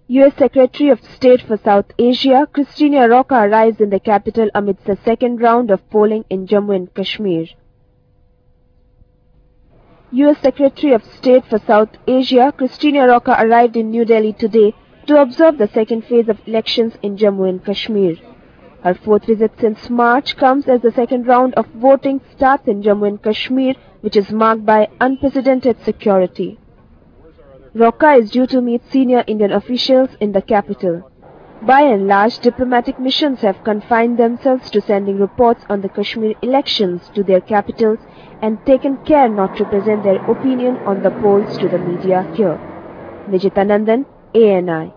U.S. Secretary of State for South Asia, Christina Rocca, arrives in the capital amidst the second round of polling in Jammu and Kashmir. U.S. Secretary of State for South Asia, Christina Rocca, arrived in New Delhi today to observe the second phase of elections in Jammu and Kashmir. Her fourth visit since March comes as the second round of voting starts in Jammu and Kashmir, which is marked by unprecedented security. Rocca is due to meet senior Indian officials in the capital. By and large, diplomatic missions have confined themselves to sending reports on the Kashmir elections to their capitals and taken care not to present their opinion on the polls to the media here. Vijita Nandan, ANI.